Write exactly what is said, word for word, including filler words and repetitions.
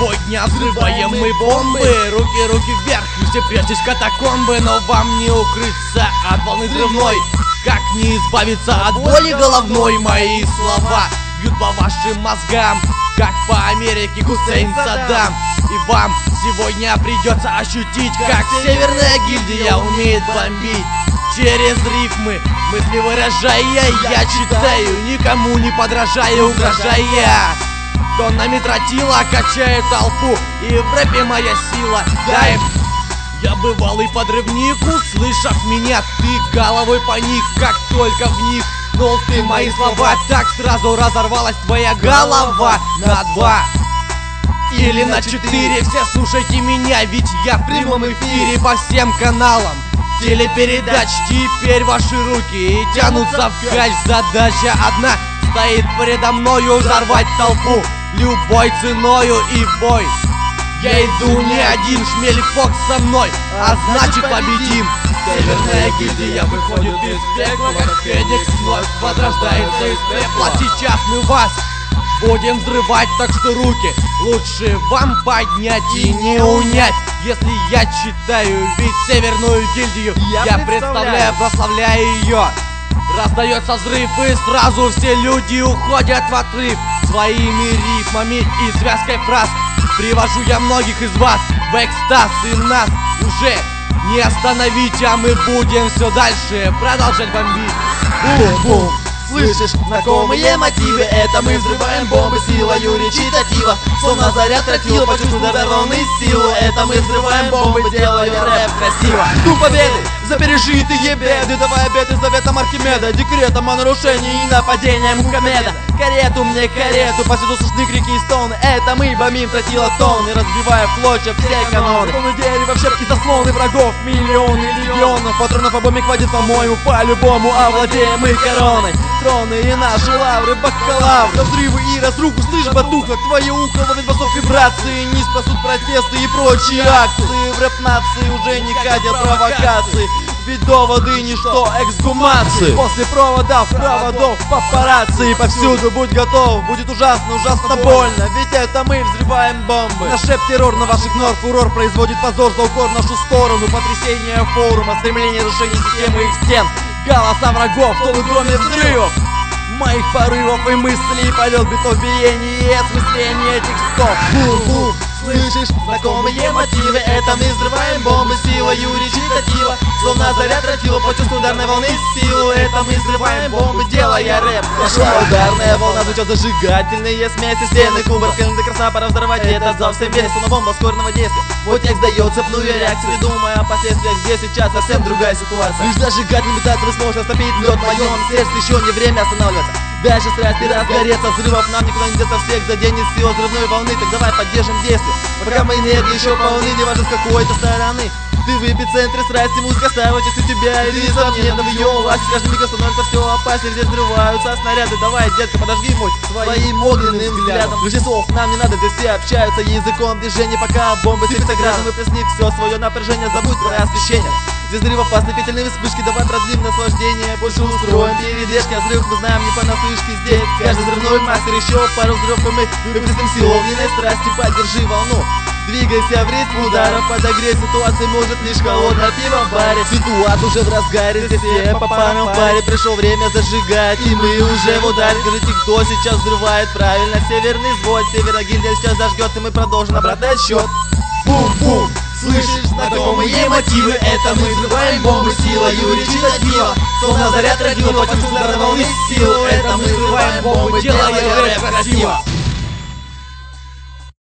Сегодня взрываем мы бомбы, руки, руки вверх, все прячьтесь в катакомбы. Но вам не укрыться от волны взрывной, как не избавиться от боли головной. Мои слова бьют по вашим мозгам, как по Америке Хусейн Саддам. И вам сегодня придется ощутить, как Северная гильдия умеет бомбить. Через рифмы, мысли выражая, я читаю, никому не подражая, угрожая. Тоннами тротила качает толпу, и в рэпе моя сила. Да, я бывалый подрывник, услышав меня, ты головой поник, как только в них пнул ты мои слова. Так сразу разорвалась твоя голова на два или на четыре. Все слушайте меня, ведь я в прямом эфире по всем каналам телепередач. Теперь ваши руки и тянутся вскачь. Задача одна стоит передо мною: взорвать толпу любой ценою и в бой. Я иду не один, Шмель Фокс со мной, а значит победим. Северная гильдия выходит из пекла, как феникс вновь возрождается из пепла. Сейчас мы вас будем взрывать, так что руки лучше вам поднять и не унять. Если я читаю, ведь Северную гильдию я, я представляю, прославляю ее. Раздается взрыв, и сразу все люди уходят в отрыв. Своими рифмами и связкой фраз привожу я многих из вас в экстаз. И нас уже не остановить, а мы будем все дальше продолжать бомбить. Бум-бум. Слышишь знакомые мотивы? Это мы взрываем бомбы силою речитатива. Словно заряд тротила, почувствуй удар волны силу. Это мы взрываем бомбы, делая рэп красиво. Дух победы за пережитые беды, давай обеты заветом Архимеда, декретом о нарушении и нападении Мухаммеда. Карету мне карету, повсюду слышны крики и стоны. Это мы бомбим тротила тонны, разбивая в клочья все каноны. Тонны дерева в щепки заслоны врагов, миллионы легионов. Патронов обомик хватит, по-моему, по-любому овладеем мы короной. Троны и наши лавры, бакалавры, да взрывы и разруху, слышь, батуха, твое ухо ловит басов вибрации. Не спасут протесты и прочие акции. В рэп-нации уже не катят провокации, ведь доводы ничто, эксгумации. После проводов, проводов, папарацци. Повсюду будь готов, будет ужасно, ужасно больно, ведь это мы взрываем бомбы. Наш рэп-террор на ваших нор, фурор производит позор за укор в нашу сторону. Потрясение форума, стремление разрушения системы их стен. Голоса врагов, в толы громе взрывов моих порывов и мыслей, полет битов, биение и осмысление текстов. Бу-бу. Слышишь знакомые мотивы? Это мы взрываем бомбы силою речитатива. Словно заряд тротила, почувствуй ударной волны силу. Это мы взрываем бомбы, делая рэп. Пошла ударная волна, звучат зажигательные смеси. Стены, кубок, до красна, пора взорвать это за всем вес. Но бомба скорого действия. Вот текст дает цепную реакцию, думая о последствиях. Здесь сейчас совсем другая ситуация. Лишь зажигательный метатель сможет растопить лед в моем сердце. Еще не время останавливаться. Дальше страсти разгореться, взрывов нам никуда не деться, всех заденет сила взрывной волны. Так давай поддержим действие, пока мои энергии еще полны, не важно с какой-то стороны. Ты в эпицентре страсти, музыка ставит часы тебя и несомненно в ее власти. С каждым мигом становится все опаснее, здесь взрываются снаряды. Давай, детка, подожги мой своим огненным взглядом. Ключи слов нам не надо, здесь все общаются языком движения. Пока бомбы сыпятся градом, выплесни все свое напряжение, забудь про освещение. Здесь взрыв опасный, пепельные вспышки, давай продлим наслаждение. Больше устроим передержки, а взрыв мы знаем не понаслышке. Здесь каждый взрывной мастер, еще пару взрывов, и мы выплеснем силу огненной страсти. Поддержи волну, двигайся в ритм удара, подогреть ситуацию может лишь холодное пиво в баре. Ситуация уже в разгаре, здесь все по парам в паре. Пришло время зажигать, и мы уже в ударе. Скажите, кто сейчас взрывает правильно? Северный взвод, Северная гильдия сейчас зажгет, и мы продолжим обратный отсчет. Бум-бум. Слышишь знакомые мотивы? Это мы взрываем бомбы силою речитатива. Словно заряд тротила, почувствуй удар волны силу. Это мы взрываем бомбы, делая рэп красиво.